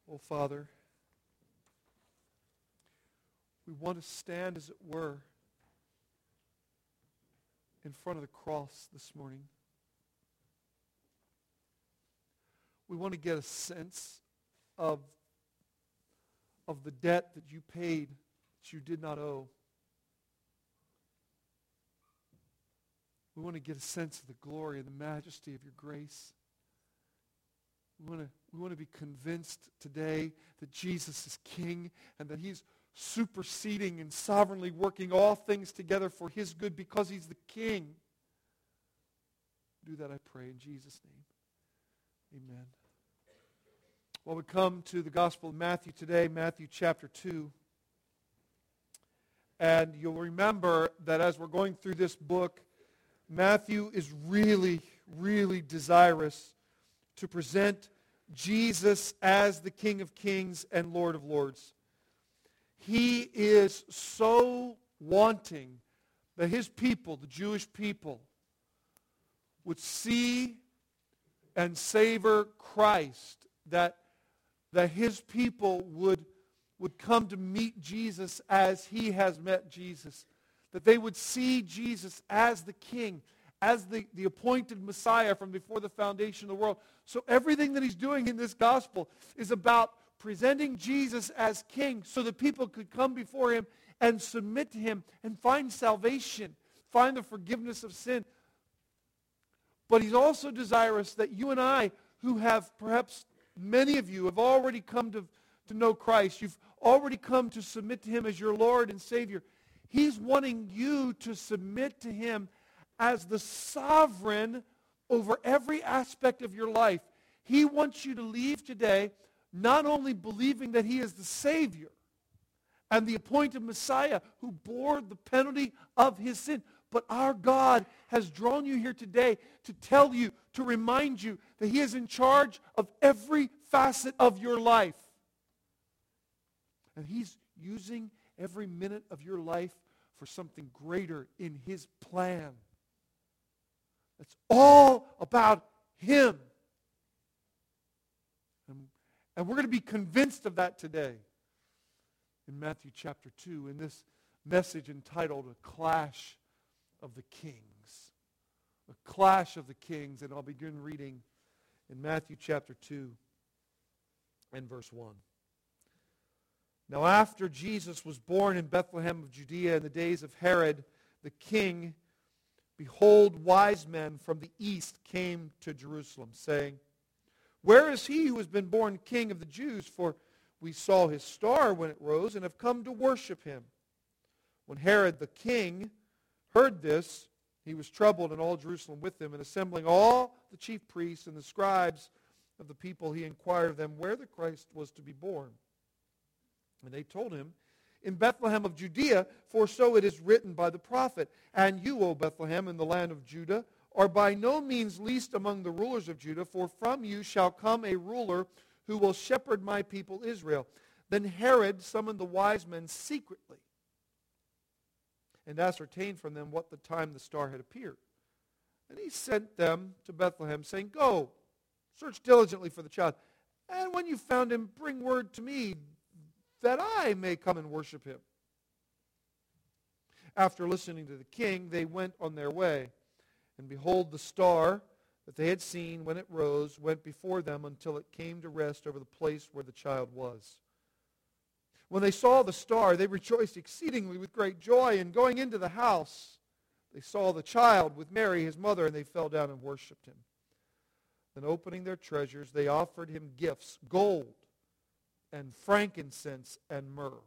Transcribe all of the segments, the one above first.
Oh, Father, we want to stand, as it were, in front of the cross this morning. We want to get a sense of the debt that you paid that you did not owe. We want to get a sense of the glory and the majesty of your grace. We want to be convinced today that Jesus is King and that He's superseding and sovereignly working all things together for His good because He's the King. Do that, I pray, in Jesus' name. Amen. Well, we come to the Gospel of Matthew today, Matthew chapter 2. And you'll remember that as we're going through this book, Matthew is really, really desirous to present Jesus as the King of Kings and Lord of Lords. He is so wanting that his people, the Jewish people, would see and savor Christ, that his people would come to meet Jesus as he has met Jesus, that they would see Jesus as the King, as the appointed Messiah from before the foundation of the world. So everything that he's doing in this gospel is about presenting Jesus as King so that people could come before him and submit to him and find salvation, find the forgiveness of sin. But he's also desirous that you and I, who have perhaps many of you have already come to know Christ, you've already come to submit to him as your Lord and Savior, he's wanting you to submit to him as the sovereign over every aspect of your life. He wants you to leave today not only believing that he is the Savior and the appointed Messiah who bore the penalty of his sin, but our God has drawn you here today to tell you, to remind you that he is in charge of every facet of your life. And he's using every minute of your life for something greater in his plan. It's all about him. And we're going to be convinced of that today in Matthew chapter 2 in this message entitled A Clash of the Kings. A Clash of the Kings. And I'll begin reading in Matthew chapter 2 and verse 1. Now after Jesus was born in Bethlehem of Judea in the days of Herod the king, behold, wise men from the east came to Jerusalem, saying, Where is he who has been born King of the Jews? For we saw his star when it rose and have come to worship him. When Herod the king heard this, he was troubled, and all Jerusalem with him, and assembling all the chief priests and the scribes of the people, he inquired of them where the Christ was to be born. And they told him, In Bethlehem of Judea, for so it is written by the prophet, And you, O Bethlehem, in the land of Judah, are by no means least among the rulers of Judah, for from you shall come a ruler who will shepherd my people Israel. Then Herod summoned the wise men secretly and ascertained from them what the time the star had appeared. And he sent them to Bethlehem, saying, Go, search diligently for the child, and when you found him, bring word to me, that I may come and worship him. After listening to the king, they went on their way. And behold, the star that they had seen when it rose went before them until it came to rest over the place where the child was. When they saw the star, they rejoiced exceedingly with great joy. And going into the house, they saw the child with Mary, his mother, and they fell down and worshipped him. Then opening their treasures, they offered him gifts, gold and frankincense and myrrh.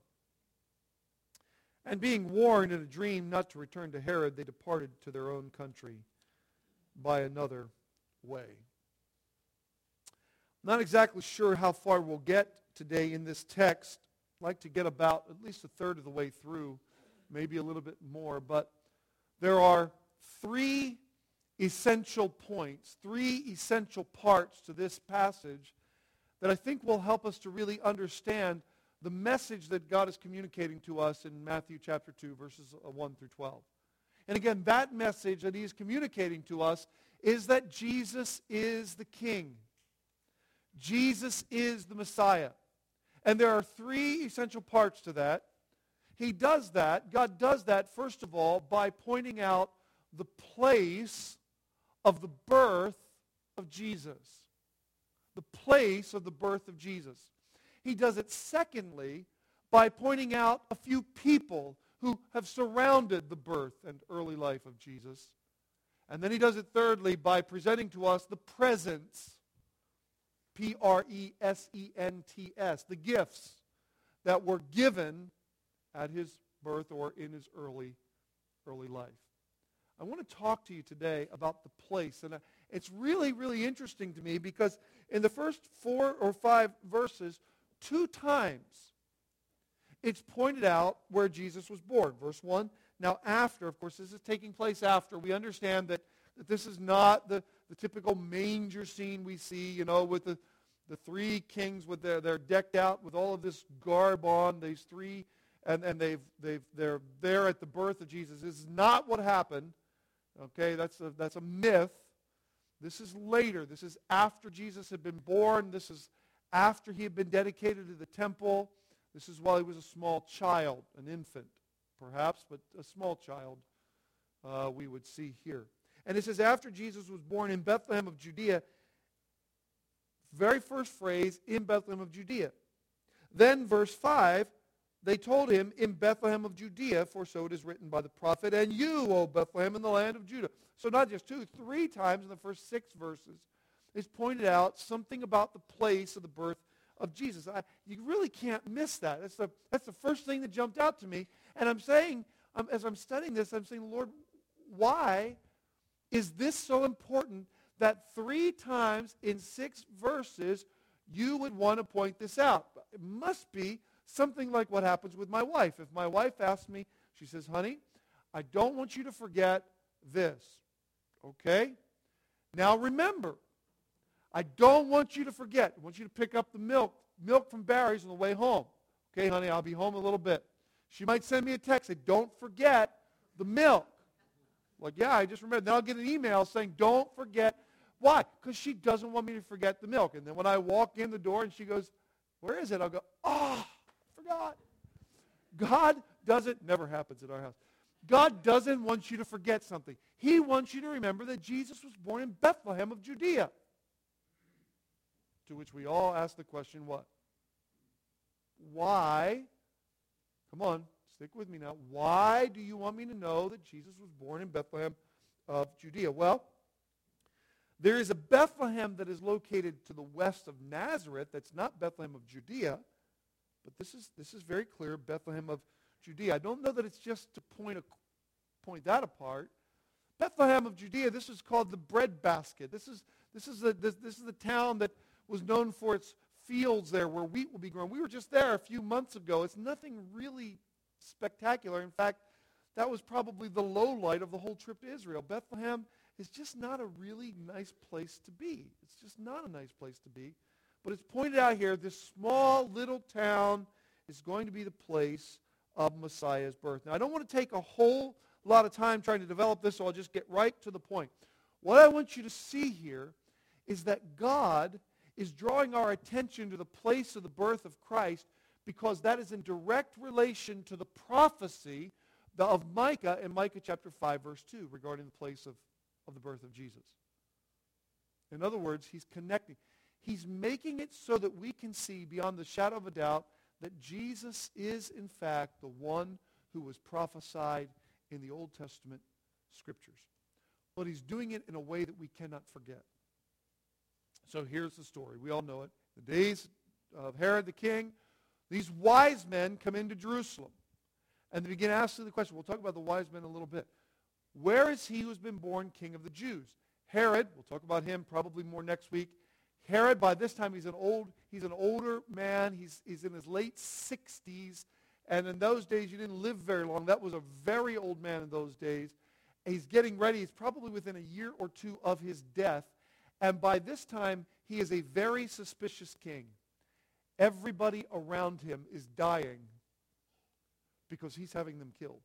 And being warned in a dream not to return to Herod, they departed to their own country by another way. I'm not exactly sure how far we'll get today in this text. I'd like to get about at least a third of the way through, maybe a little bit more. But there are three essential points, three essential parts to this passage that I think will help us to really understand the message that God is communicating to us in Matthew chapter 2, verses 1 through 12. And again, that message that he is communicating to us is that Jesus is the King. Jesus is the Messiah. And there are three essential parts to that. He does that, God does that, first of all, by pointing out the place of the birth of Jesus. The place of the birth of Jesus. He does it, secondly, by pointing out a few people who have surrounded the birth and early life of Jesus. And then he does it, thirdly, by presenting to us the presents, Presents, the gifts that were given at his birth or in his early life. I want to talk to you today about the place. And it's really, really interesting to me because in the first 4 or 5 verses, 2 times it's pointed out where Jesus was born. Verse 1, now after, of course, this is taking place after. We understand that this is not the typical manger scene we see, with the 3 kings with they're decked out with all of this garb on, these 3, and they're there at the birth of Jesus. This is not what happened. Okay, that's a myth. This is later. This is after Jesus had been born. This is after he had been dedicated to the temple. This is while he was a small child, an infant, perhaps, but a small child we would see here. And it says, after Jesus was born in Bethlehem of Judea, very first phrase, in Bethlehem of Judea. Then verse 5, they told him, in Bethlehem of Judea, for so it is written by the prophet, and you, O Bethlehem, in the land of Judah. So not just 2, 3 times in the first 6 verses, it's pointed out something about the place of the birth of Jesus. You really can't miss that. That's the first thing that jumped out to me. And I'm saying, as I'm studying this, I'm saying, Lord, why is this so important that 3 times in 6 verses you would want to point this out? It must be something like what happens with my wife. If my wife asks me, she says, honey, I don't want you to forget this. Okay? Now remember, I don't want you to forget. I want you to pick up the milk from Barry's on the way home. Okay, honey, I'll be home in a little bit. She might send me a text saying, don't forget the milk. Like, yeah, I just remembered. Then I'll get an email saying, don't forget. Why? Because she doesn't want me to forget the milk. And then when I walk in the door and she goes, where is it? I'll go, oh, forgot. God doesn't, never happens at our house. God doesn't want you to forget something. He wants you to remember that Jesus was born in Bethlehem of Judea. To which we all ask the question, what? Why? Come on, stick with me now. Why do you want me to know that Jesus was born in Bethlehem of Judea? Well, there is a Bethlehem that is located to the west of Nazareth that's not Bethlehem of Judea, but this is very clear, Bethlehem of Judea. I don't know that it's just to point that apart. Bethlehem of Judea, this is called the breadbasket. This is the town that was known for its fields there where wheat will be grown. We were just there a few months ago. It's nothing really spectacular. In fact, that was probably the low light of the whole trip to Israel. Bethlehem is just not a really nice place to be. It's just not a nice place to be. But it's pointed out here, this small little town is going to be the place of Messiah's birth. Now, I don't want to take a whole lot of time trying to develop this, so I'll just get right to the point. What I want you to see here is that God is drawing our attention to the place of the birth of Christ because that is in direct relation to the prophecy of Micah in Micah chapter 5, verse 2, regarding the place of the birth of Jesus. In other words, he's connecting. He's making it so that we can see beyond the shadow of a doubt that Jesus is, in fact, the one who was prophesied in the Old Testament scriptures. But he's doing it in a way that we cannot forget. So here's the story. We all know it. The days of Herod the king, these wise men come into Jerusalem. And they begin asking the question. We'll talk about the wise men in a little bit. Where is he who's been born king of the Jews? Herod, we'll talk about him probably more next week. Herod, by this time, he's an older man. He's in his late 60s. And in those days, you didn't live very long. That was a very old man in those days. And he's getting ready. He's probably within a year or 2 of his death. And by this time, he is a very suspicious king. Everybody around him is dying because he's having them killed.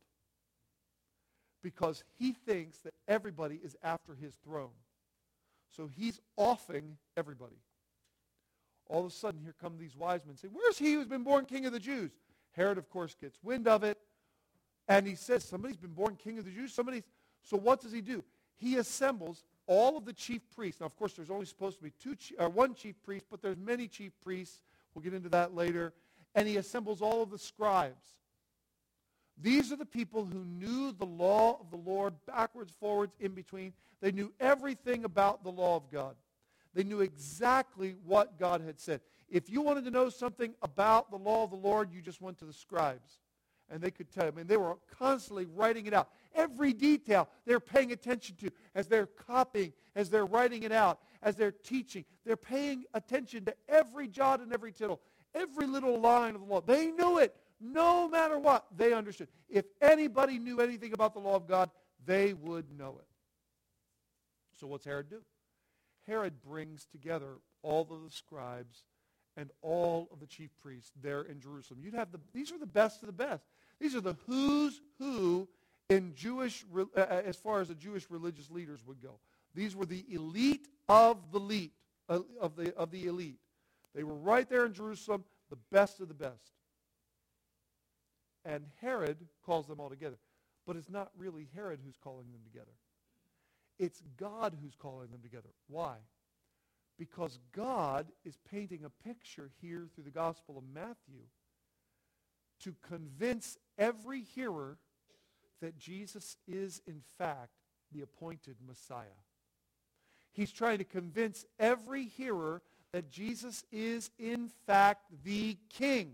Because he thinks that everybody is after his throne. So he's offing everybody. all of a sudden, here come these wise men saying, where's he who's been born king of the Jews? Herod, of course, gets wind of it. And he says, somebody's been born king of the Jews? So what does he do? He assembles all of the chief priests. Now, of course, there's only supposed to be one chief priest, but there's many chief priests. We'll get into that later. And he assembles all of the scribes. These are the people who knew the law of the Lord backwards, forwards, in between. They knew everything about the law of God. They knew exactly what God had said. If you wanted to know something about the law of the Lord, you just went to the scribes. And they could tell you. I mean, they were constantly writing it out. Every detail they're paying attention to as they're copying, as they're writing it out, as they're teaching. They're paying attention to every jot and every tittle, every little line of the law. They knew it. No matter what, they understood. If anybody knew anything about the law of God, they would know it. So what's Herod do? Herod brings together all of the scribes and all of the chief priests there in Jerusalem. These are the best of the best. These are the who's who in as far as the Jewish religious leaders would go. These were the elite of the elite, of the elite. They were right there in Jerusalem, the best of the best. And Herod calls them all together. But it's not really Herod who's calling them together. It's God who's calling them together. Why? Because God is painting a picture here through the Gospel of Matthew to convince every hearer that Jesus is, in fact, the appointed Messiah. He's trying to convince every hearer that Jesus is, in fact, the King.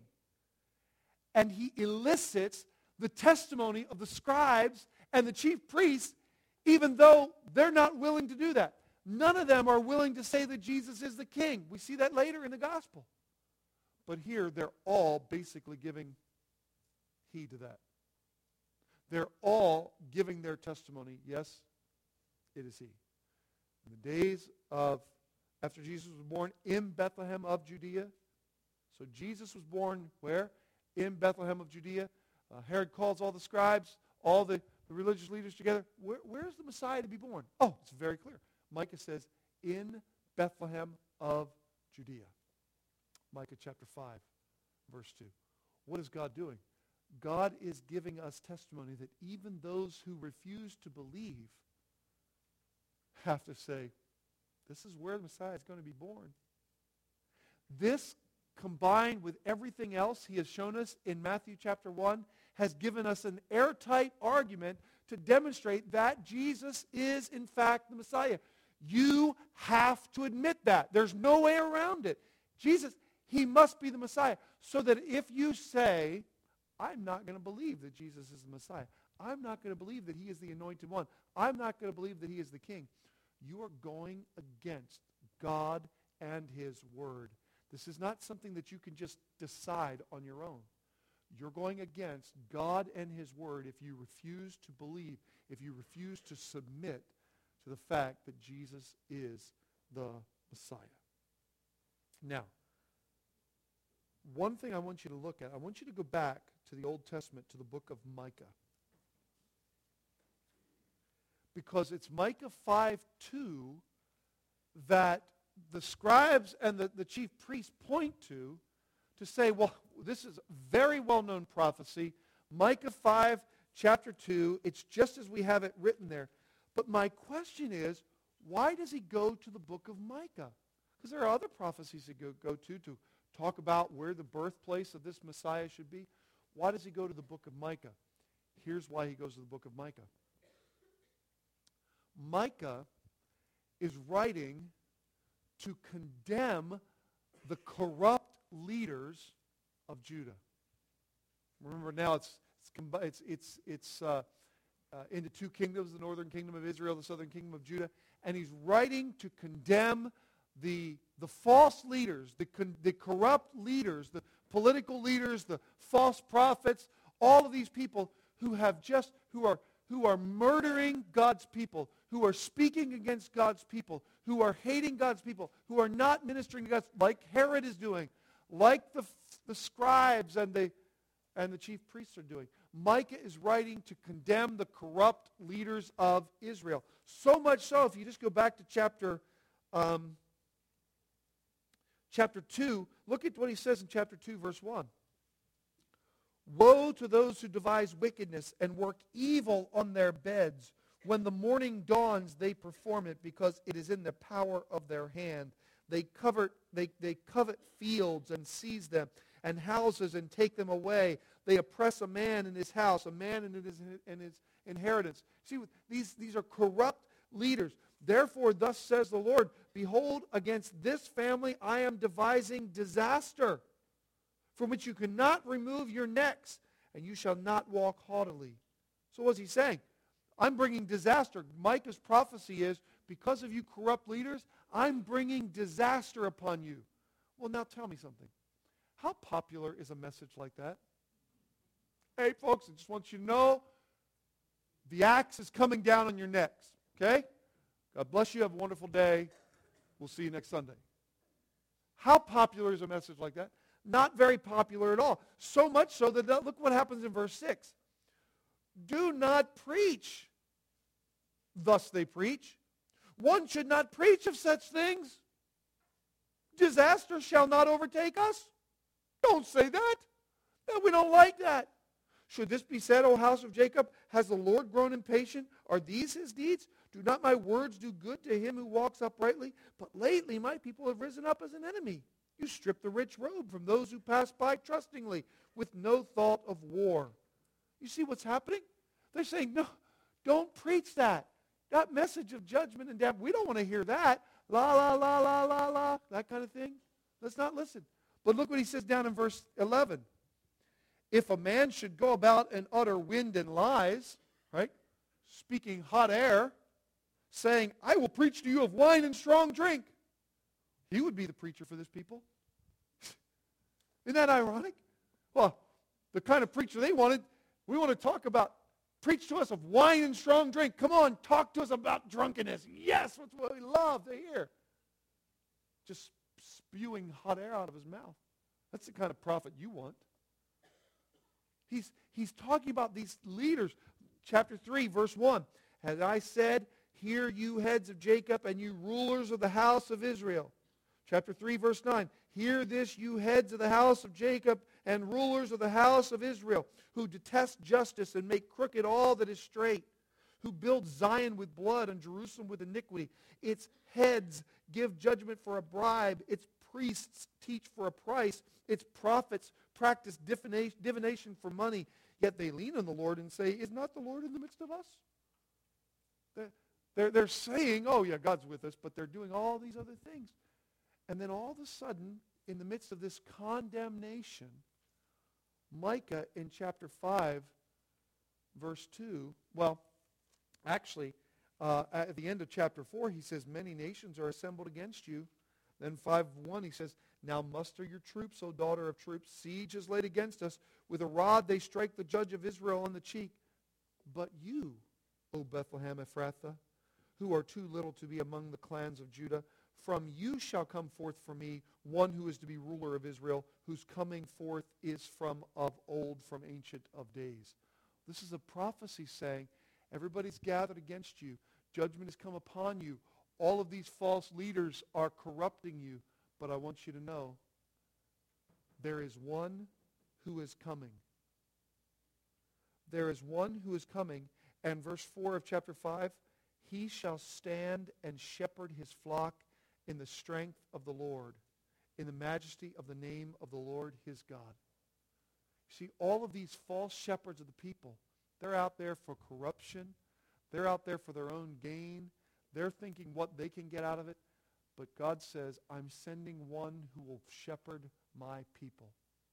And he elicits the testimony of the scribes and the chief priests, even though they're not willing to do that. None of them are willing to say that Jesus is the King. We see that later in the gospel. But here, they're all basically giving heed to that. They're all giving their testimony. Yes, it is he. In the days after Jesus was born in Bethlehem of Judea. So Jesus was born where? In Bethlehem of Judea. Herod calls all the scribes, all the religious leaders together. Where's the Messiah to be born? Oh, it's very clear. Micah says, in Bethlehem of Judea. Micah chapter 5, verse 2. What is God doing? God is giving us testimony that even those who refuse to believe have to say, this is where the Messiah is going to be born. This, combined with everything else he has shown us in Matthew chapter 1, has given us an airtight argument to demonstrate that Jesus is, in fact, the Messiah. You have to admit that. There's no way around it. Jesus, he must be the Messiah. So that if you say, I'm not going to believe that Jesus is the Messiah. I'm not going to believe that he is the anointed one. I'm not going to believe that he is the King. You are going against God and his word. This is not something that you can just decide on your own. You're going against God and his word if you refuse to believe, if you refuse to submit to the fact that Jesus is the Messiah. Now, one thing I want you to look at, I want you to go back to the Old Testament, to the book of Micah. Because it's Micah 5:2 that the scribes and the chief priests point to say, well, this is a very well-known prophecy. Micah 5, chapter 2, it's just as we have it written there. But my question is, why does he go to the book of Micah? Because there are other prophecies he go to talk about where the birthplace of this Messiah should be. Why does he go to the book of Micah? Here's why he goes to the book of Micah. Micah is writing to condemn the corrupt leaders of Judah. Remember now it's into two kingdoms, the northern kingdom of Israel, the southern kingdom of Judah. And he's writing to condemn the false leaders, the corrupt leaders, the political leaders, the false prophets, all of these people who are murdering God's people, who are speaking against God's people, who are hating God's people, who are not ministering to God, like Herod is doing, like the scribes and the chief priests are doing. Micah is writing to condemn the corrupt leaders of Israel. So much so, if you just go back to chapter chapter 2, look at what he says in chapter 2, verse 1. Woe to those who devise wickedness and work evil on their beds. When the morning dawns, they perform it because it is in the power of their hand. They covet fields and seize them, and houses and take them away. They oppress a man in his house, a man in his inheritance. See, these are corrupt leaders. Therefore, thus says the Lord, behold, against this family I am devising disaster, from which you cannot remove your necks, and you shall not walk haughtily. So what's he saying? I'm bringing disaster. Micah's prophecy is, because of you corrupt leaders, I'm bringing disaster upon you. Well, now tell me something. How popular is a message like that? Hey, folks, I just want you to know the axe is coming down on your necks, okay? God bless you. Have a wonderful day. We'll see you next Sunday. How popular is a message like that? Not very popular at all. So much so that, look what happens in verse 6. Do not preach. Thus they preach. One should not preach of such things. Disaster shall not overtake us. Don't say that. We don't like that. Should this be said, O house of Jacob, has the Lord grown impatient? Are these his deeds? Do not my words do good to him who walks uprightly? But lately my people have risen up as an enemy. You strip the rich robe from those who pass by trustingly, with no thought of war. You see what's happening? They're saying, no, don't preach that. That message of judgment and death, we don't want to hear that. La, la, la, la, la, la, that kind of thing. Let's not listen. But look what he says down in verse 11. If a man should go about and utter wind and lies, right, speaking hot air, saying, I will preach to you of wine and strong drink, he would be the preacher for this people. Isn't that ironic? Well, the kind of preacher they wanted, we want to talk about, preach to us of wine and strong drink. Come on, talk to us about drunkenness. Yes, that's what we love to hear. Just spewing hot air out of his mouth. That's the kind of prophet you want. He's talking about these leaders. Chapter 3, verse 1. As I said, hear you heads of Jacob and you rulers of the house of Israel. Chapter 3, verse 9. Hear this, you heads of the house of Jacob and rulers of the house of Israel, who detest justice and make crooked all that is straight, who build Zion with blood and Jerusalem with iniquity. Its heads give judgment for a bribe. Its priests teach for a price. Its prophets practice divination for money. Yet they lean on the Lord and say, is not the Lord in the midst of us? They're saying, oh yeah, God's with us, but they're doing all these other things. And then all of a sudden, in the midst of this condemnation, Micah in chapter 5, verse 2, well, actually, at the end of chapter 4, he says, many nations are assembled against you. Then 5:1, he says, now muster your troops, O daughter of troops. Siege is laid against us. With a rod they strike the judge of Israel on the cheek. But you, O Bethlehem Ephrathah, who are too little to be among the clans of Judah, from you shall come forth for me one who is to be ruler of Israel, whose coming forth is from of old, from ancient of days. This is a prophecy saying, everybody's gathered against you. Judgment has come upon you. All of these false leaders are corrupting you. But I want you to know, there is one who is coming. There is one who is coming. And verse 4 of chapter 5, he shall stand and shepherd his flock in the strength of the Lord, in the majesty of the name of the Lord his God. See, all of these false shepherds of the people, they're out there for corruption. They're out there for their own gain. They're thinking what they can get out of it. But God says, I'm sending one who will shepherd my people.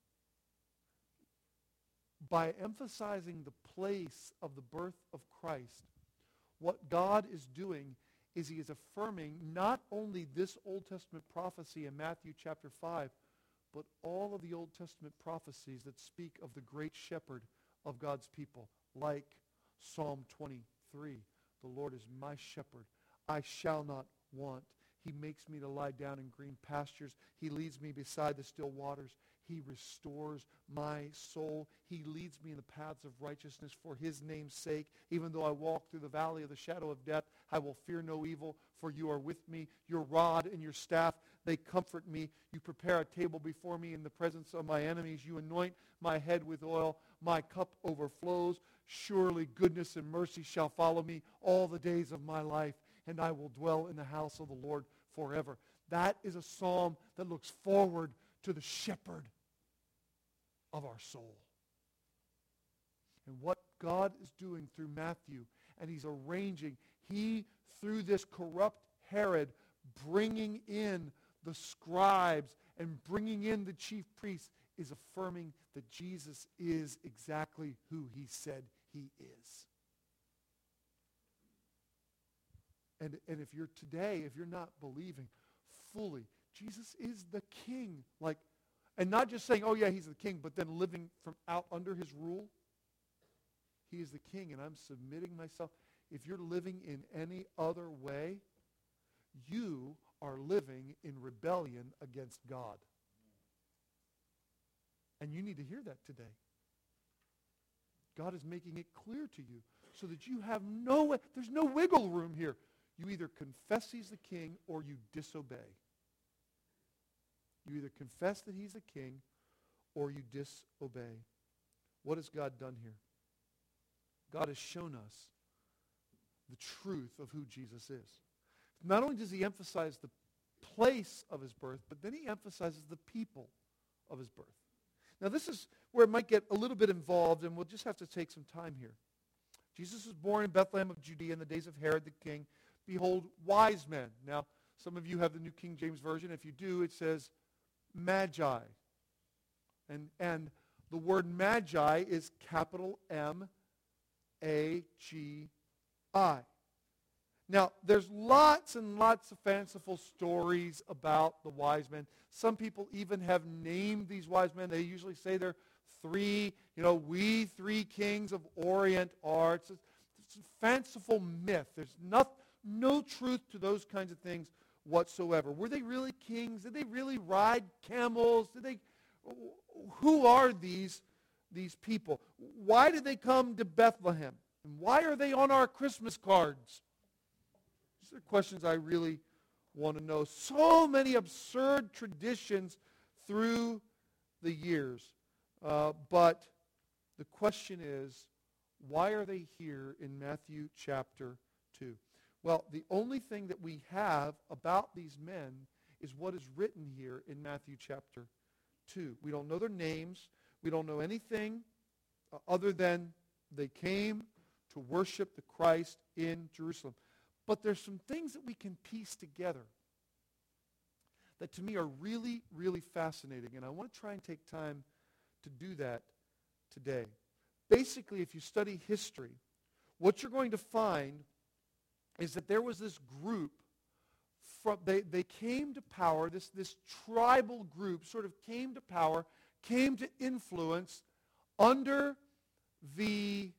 By emphasizing the place of the birth of Christ, what God is doing is he is affirming not only this Old Testament prophecy in Matthew chapter 5, but all of the Old Testament prophecies that speak of the great shepherd of God's people, like Psalm 23. The Lord is my shepherd. I shall not want. He makes me to lie down in green pastures. He leads me beside the still waters. He restores my soul. He leads me in the paths of righteousness for his name's sake. Even though I walk through the valley of the shadow of death, I will fear no evil, for you are with me. Your rod and your staff, they comfort me. You prepare a table before me in the presence of my enemies. You anoint my head with oil. My cup overflows. Surely goodness and mercy shall follow me all the days of my life, and I will dwell in the house of the Lord forever. That is a psalm that looks forward to the shepherd of our soul. And what God is doing through Matthew, and he's arranging, through this corrupt Herod, bringing in the scribes and bringing in the chief priests, is affirming that Jesus is exactly who he said he is. And if you're not believing fully, Jesus is the king, and not just saying, oh yeah, he's the king, but then living from out under his rule. He is the king, and I'm submitting myself. If you're living in any other way, you are living in rebellion against God. And you need to hear that today. God is making it clear to you so that you have there's no wiggle room here. You either confess he's the king or you disobey. You either confess that he's the king or you disobey. What has God done here? God has shown us the truth of who Jesus is. Not only does he emphasize the place of his birth, but then he emphasizes the people of his birth. Now this is where it might get a little bit involved, and we'll just have to take some time here. Jesus was born in Bethlehem of Judea in the days of Herod the king. Behold, wise men. Now, some of you have the New King James Version. If you do, it says magi. And the word magi is capital M-A-G-I. Now, there's lots and lots of fanciful stories about the wise men. Some people even have named these wise men. They usually say they're three, we three kings of Orient are. It's a fanciful myth. There's no truth to those kinds of things whatsoever. Were they really kings? Did they really ride camels? Who are these people? Why did they come to Bethlehem? And why are they on our Christmas cards? These are questions I really want to know. So many absurd traditions through the years. But the question is, why are they here in Matthew chapter 2? Well, the only thing that we have about these men is what is written here in Matthew chapter 2. We don't know their names. We don't know anything other than they came to worship the Christ in Jerusalem. But there's some things that we can piece together that to me are really, really fascinating. And I want to try and take time to do that today. Basically, if you study history, what you're going to find is that there was this group, they came to power, this tribal group sort of came to power, came to influence under the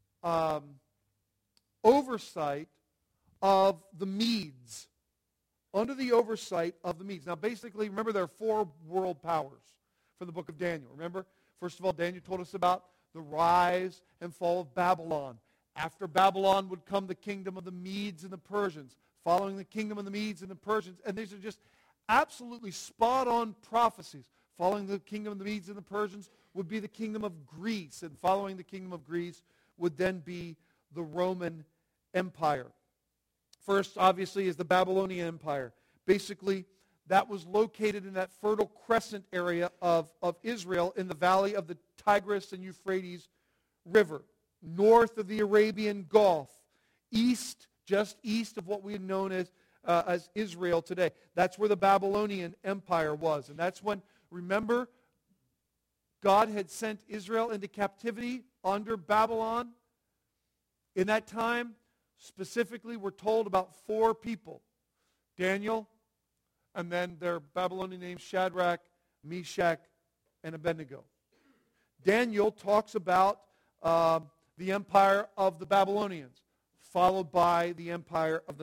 oversight of the Medes. Under the oversight of the Medes. Now basically, remember there are 4 world powers from the book of Daniel. Remember? First of all, Daniel told us about the rise and fall of Babylon. After Babylon would come the kingdom of the Medes and the Persians. Following the kingdom of the Medes and the Persians. And these are just absolutely spot-on prophecies. Following the kingdom of the Medes and the Persians would be the kingdom of Greece. And following the kingdom of Greece would then be the Roman Empire. First, obviously, is the Babylonian Empire. Basically, that was located in that Fertile Crescent area of Israel in the valley of the Tigris and Euphrates River, north of the Arabian Gulf, just east of what we had known as Israel today. That's where the Babylonian Empire was. And that's when, remember, God had sent Israel into captivity under Babylon. In that time, specifically, we're told about 4 people. Daniel, and then their Babylonian names Shadrach, Meshach, and Abednego. Daniel talks about the empire of the Babylonians, followed by the empire of the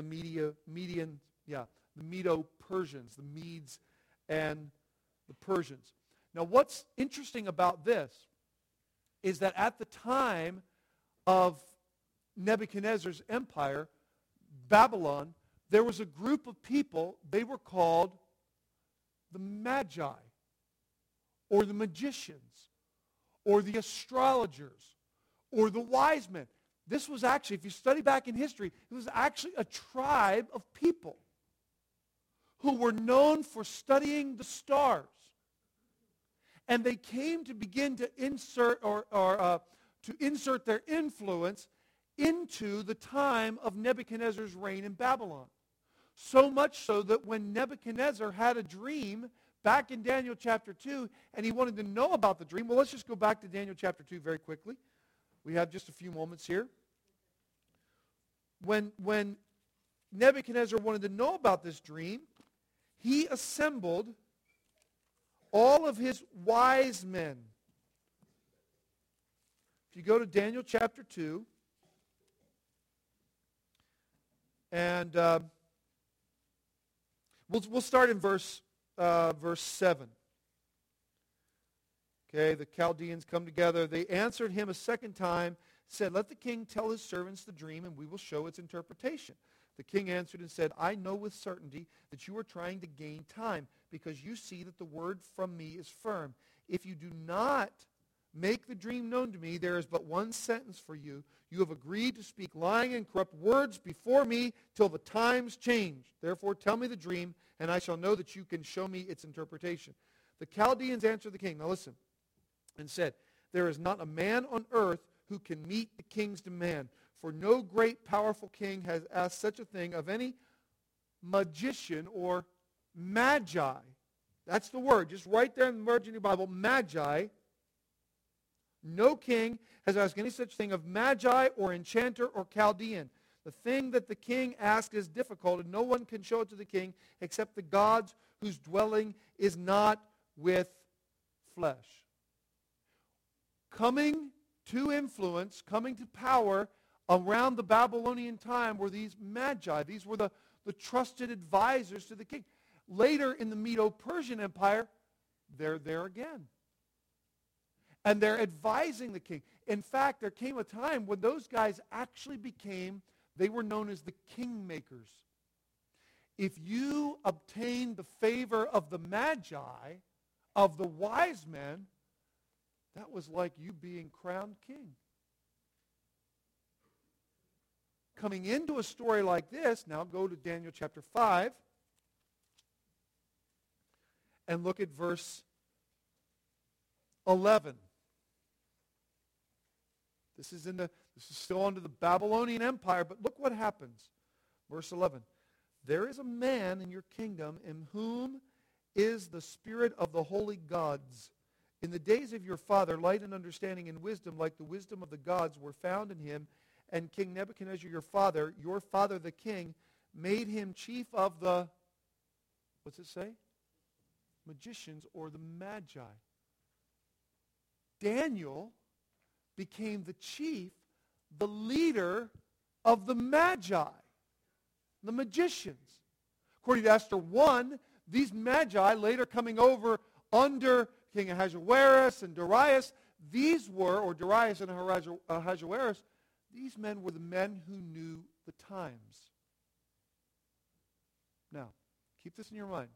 Medo-Persians, the Medes and the Persians. Now, what's interesting about this is that at the time of Nebuchadnezzar's empire, Babylon, there was a group of people, they were called the Magi, or the magicians, or the astrologers, or the wise men. This was actually, if you study back in history, it was actually a tribe of people who were known for studying the stars. And they came to begin to insert insert their influence into the time of Nebuchadnezzar's reign in Babylon. So much so that when Nebuchadnezzar had a dream back in Daniel chapter 2, and he wanted to know about the dream. Well, let's just go back to Daniel chapter 2 very quickly. We have just a few moments here. When Nebuchadnezzar wanted to know about this dream, he assembled all of his wise men. If you go to Daniel chapter 2, and we'll start in verse 7. Okay, the Chaldeans come together. They answered him a second time, said, "Let the king tell his servants the dream, and we will show its interpretation." The king answered and said, "I know with certainty that you are trying to gain time, because you see that the word from me is firm. If you do not make the dream known to me, there is but one sentence for you. You have agreed to speak lying and corrupt words before me till the times change. Therefore tell me the dream, and I shall know that you can show me its interpretation." The Chaldeans answered the king, now listen, and said, "There is not a man on earth who can meet the king's demand. For no great powerful king has asked such a thing of any magician or magi." That's the word. Just right there in the margin of your Bible, magi. No king has asked any such thing of magi or enchanter or Chaldean. The thing that the king asked is difficult, and no one can show it to the king except the gods whose dwelling is not with flesh. Coming to influence, coming to power around the Babylonian time were these magi. These were the trusted advisors to the king. Later in the Medo-Persian Empire, they're there again. And they're advising the king. In fact, there came a time when those guys actually they were known as the kingmakers. If you obtained the favor of the magi, of the wise men, that was like you being crowned king. Coming into a story like this, now go to Daniel chapter 5 and look at verse 11. This is still under the Babylonian Empire, but look what happens. Verse 11. "There is a man in your kingdom in whom is the spirit of the holy gods. In the days of your father, light and understanding and wisdom, like the wisdom of the gods, were found in him. And King Nebuchadnezzar, your father the king, made him chief of the," what's it say? "Magicians," or the magi. Daniel became the chief, the leader of the magi, the magicians. According to Esther 1, these magi, later coming over under King Ahasuerus and Darius, Darius and Ahasuerus, these men were the men who knew the times. Now, keep this in your mind.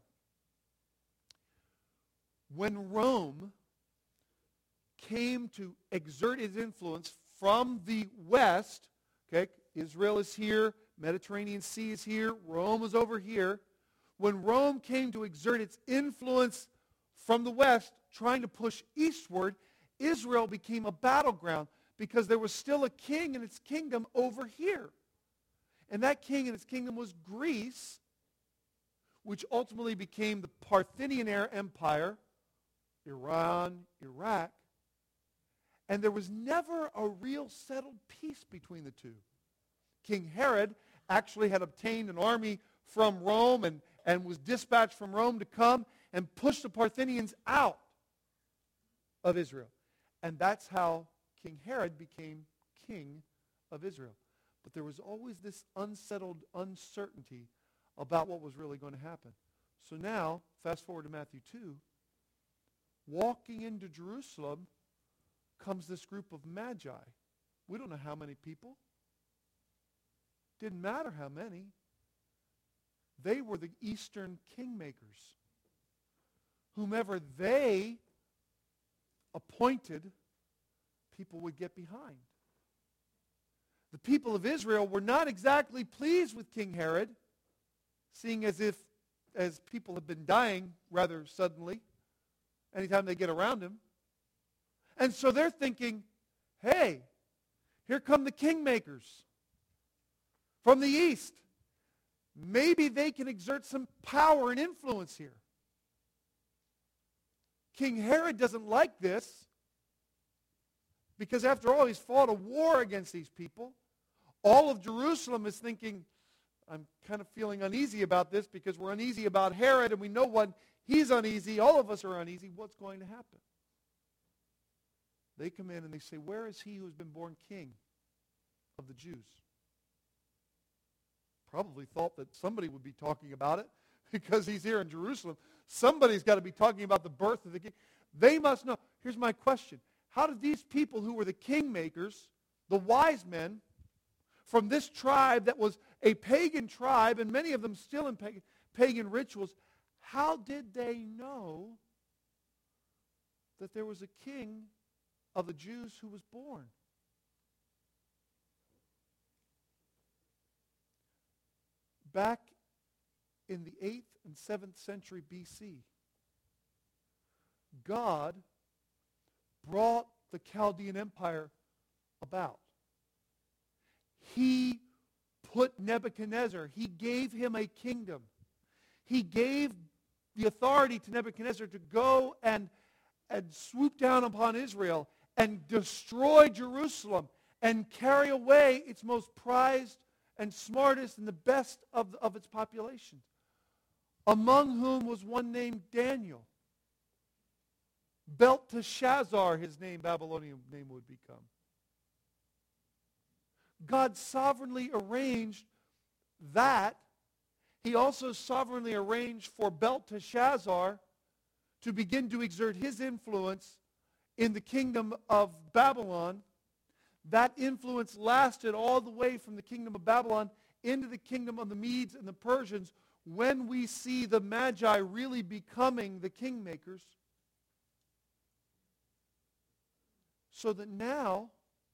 When Rome came to exert its influence from the west, okay, Israel is here, Mediterranean Sea is here, Rome is over here. When Rome came to exert its influence from the west, trying to push eastward, Israel became a battleground because there was still a king and its kingdom over here. And that king and its kingdom was Greece, which ultimately became the Parthian Empire, Iran, Iraq. And there was never a real settled peace between the two. King Herod actually had obtained an army from Rome and was dispatched from Rome to come and push the Parthians out of Israel. And that's how King Herod became king of Israel. But there was always this unsettled uncertainty about what was really going to happen. So now, fast forward to Matthew 2, walking into Jerusalem comes this group of magi. We don't know how many people. Didn't matter how many. They were the eastern kingmakers. Whomever they appointed, people would get behind. The people of Israel were not exactly pleased with King Herod, seeing as people have been dying rather suddenly anytime they get around him. And so they're thinking, hey, here come the kingmakers from the east. Maybe they can exert some power and influence here. King Herod doesn't like this because, after all, he's fought a war against these people. All of Jerusalem is thinking, I'm kind of feeling uneasy about this because we're uneasy about Herod, and we know when he's uneasy, all of us are uneasy. What's going to happen? They come in and they say, where is he who has been born king of the Jews? Probably thought that somebody would be talking about it because he's here in Jerusalem. Somebody's got to be talking about the birth of the king. They must know. Here's my question. How did these people who were the kingmakers, the wise men, from this tribe that was a pagan tribe, and many of them still in pagan rituals, how did they know that there was a king of the Jews who was born? Back in the 8th and 7th century BC, God brought the Chaldean Empire about. He put Nebuchadnezzar, he gave him a kingdom. He gave the authority to Nebuchadnezzar to go and swoop down upon Israel and destroy Jerusalem and carry away its most prized and smartest and the best of its population, among whom was one named Daniel. Belteshazzar, his name, Babylonian name would become. God sovereignly arranged that. He also sovereignly arranged for Belteshazzar to begin to exert his influence in the kingdom of Babylon. That influence lasted all the way from the kingdom of Babylon into the kingdom of the Medes and the Persians, when we see the Magi really becoming the kingmakers. So that now,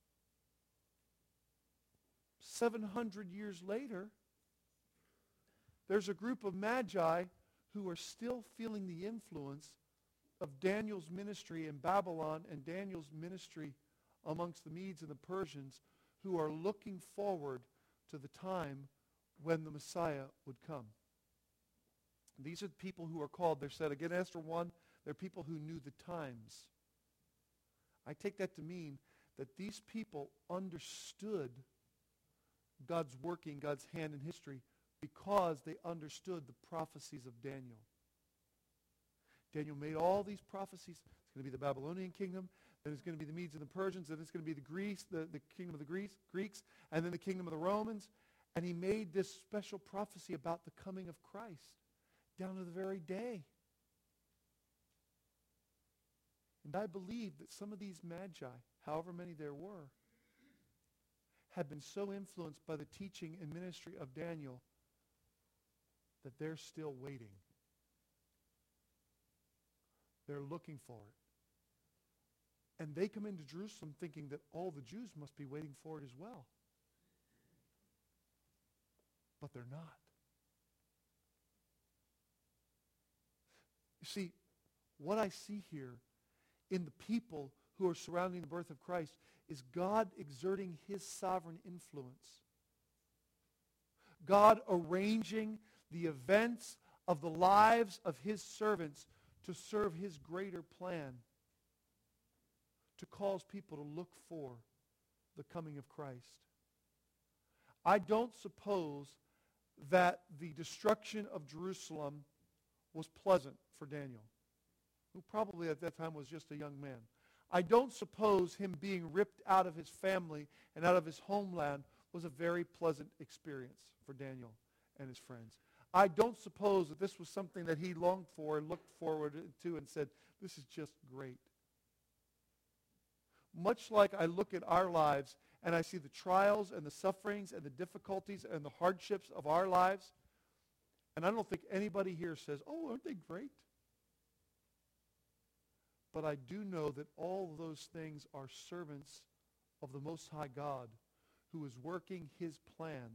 700 years later, there's a group of Magi who are still feeling the influence of Daniel's ministry in Babylon and Daniel's ministry amongst the Medes and the Persians, who are looking forward to the time when the Messiah would come. These are the people who are called, they're said again, Esther 1, they're people who knew the times. I take that to mean that these people understood God's working, God's hand in history, because they understood the prophecies of Daniel. Daniel made all these prophecies. It's going to be the Babylonian kingdom, then it's going to be the Medes and the Persians, then it's going to be the kingdom of the Greeks, and then the kingdom of the Romans. And he made this special prophecy about the coming of Christ down to the very day. And I believe that some of these Magi, however many there were, had been so influenced by the teaching and ministry of Daniel that they're still waiting. They're looking for it. And they come into Jerusalem thinking that all the Jews must be waiting for it as well. But they're not. You see, what I see here in the people who are surrounding the birth of Christ is God exerting his sovereign influence. God arranging the events of the lives of his servants to serve his greater plan, to cause people to look for the coming of Christ. I don't suppose that the destruction of Jerusalem was pleasant for Daniel, who probably at that time was just a young man. I don't suppose him being ripped out of his family and out of his homeland was a very pleasant experience for Daniel and his friends. I don't suppose that this was something that he longed for and looked forward to and said, this is just great. Much like I look at our lives and I see the trials and the sufferings and the difficulties and the hardships of our lives, and I don't think anybody here says, oh, aren't they great? But I do know that all those things are servants of the Most High God who is working his plan,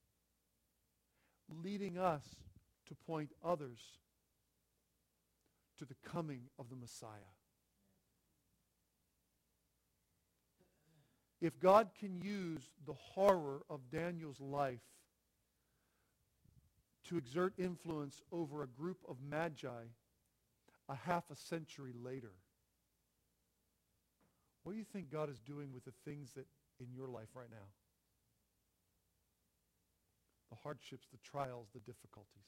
leading us to point others to the coming of the Messiah. If God can use the horror of Daniel's life to exert influence over a group of magi a half a century later, what do you think God is doing with the things that in your life right now? The hardships, the trials, the difficulties.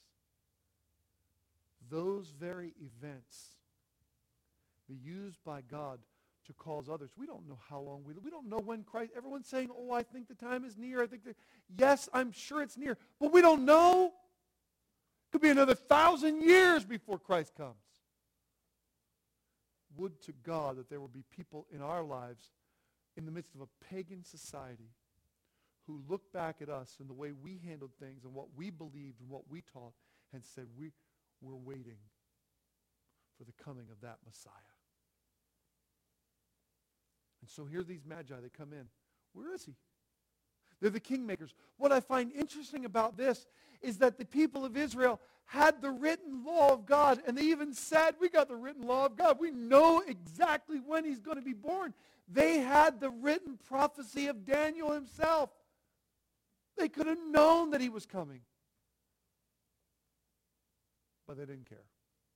Those very events be used by God to cause others. We don't know how long we live. We don't know when Christ, everyone's saying, oh, I think the time is near. Yes, I'm sure it's near. But we don't know. It could be another 1,000 years before Christ comes. Would to God that there will be people in our lives in the midst of a pagan society who look back at us and the way we handled things and what we believed and what we taught and said, we're waiting for the coming of that Messiah. And so here are these magi. They come in. Where is he? They're the kingmakers. What I find interesting about this is that the people of Israel had the written law of God, and they even said, we got the written law of God. We know exactly when he's going to be born. They had the written prophecy of Daniel himself. They could have known that he was coming. But they didn't care.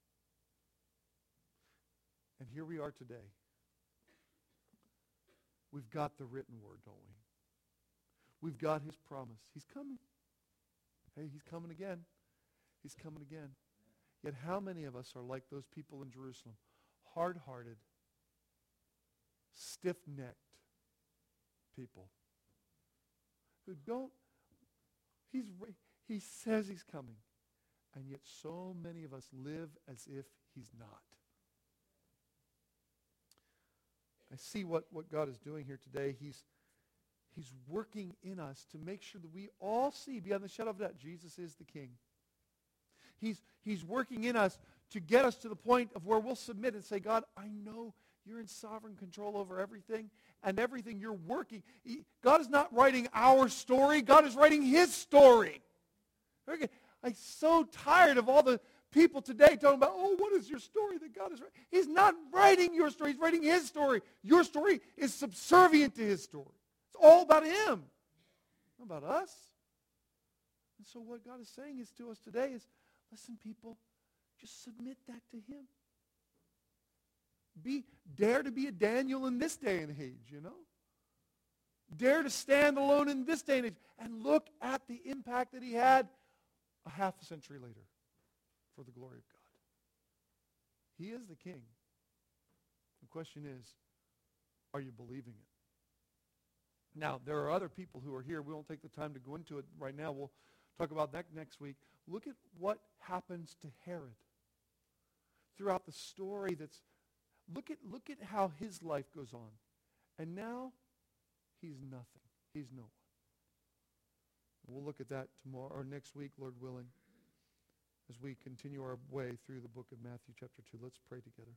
And here we are today. We've got the written word, don't we? We've got his promise. He's coming. Hey, he's coming again. He's coming again. Yet how many of us are like those people in Jerusalem? Hard-hearted, stiff-necked people who don't, he says he's coming. And yet so many of us live as if he's not. I see what God is doing here today. He's working in us to make sure that we all see beyond the shadow of doubt Jesus is the King. He's working in us to get us to the point of where we'll submit and say, God, I know you're in sovereign control over everything, and everything you're working. God is not writing our story. God is writing his story. Okay. I'm so tired of all the people today talking about, oh, what is your story that God is writing? He's not writing your story. He's writing his story. Your story is subservient to his story. It's all about him, not about us. And so what God is saying is to us today is, listen, people, just submit that to him. Dare to be a Daniel in this day and age, you know. Dare to stand alone in this day and age and look at the impact that he had a half a century later for the glory of God. He is the King. The question is, are you believing it? Now, there are other people who are here. We won't take the time to go into it right now. We'll talk about that next week. Look at what happens to Herod throughout the story. Look at how his life goes on. And now, he's nothing. He's no one. We'll look at that tomorrow or next week, Lord willing, as we continue our way through the book of Matthew chapter 2. Let's pray together.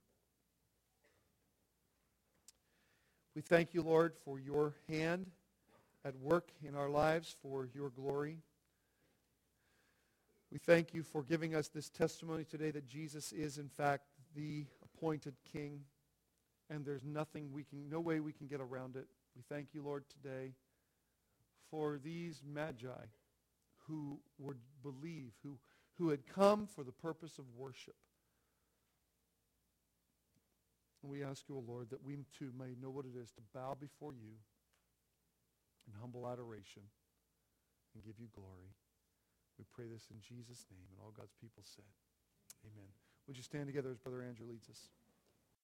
We thank you, Lord, for your hand at work in our lives for your glory. We thank you for giving us this testimony today that Jesus is, in fact, the appointed King, and there's no way we can get around it. We thank you, Lord, today for these magi who would believe, who had come for the purpose of worship. And we ask you, O Lord, that we too may know what it is to bow before you in humble adoration and give you glory. We pray this in Jesus' name, and all God's people said, amen. Would you stand together as Brother Andrew leads us?